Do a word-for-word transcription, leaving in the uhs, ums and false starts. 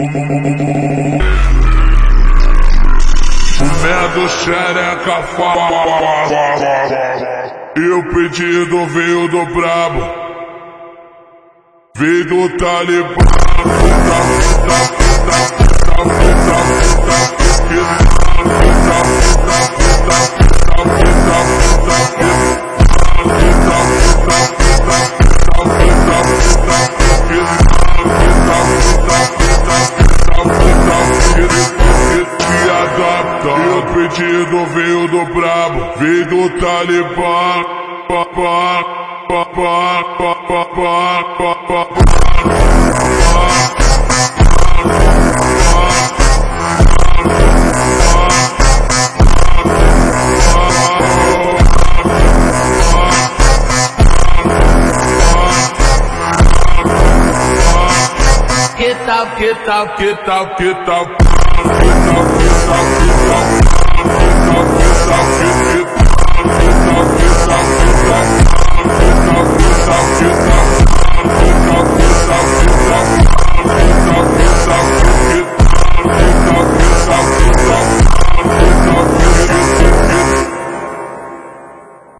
Comendo xereca fala. E o pedido veio do brabo, veio do Talibã. E o pedido veio do brabo, veio do Talibã. Pa, pa, pa, pa, pa, pa, pa, pa, pa. Que tal, que tal, que tal, que tal, que tal, que tal, que tal.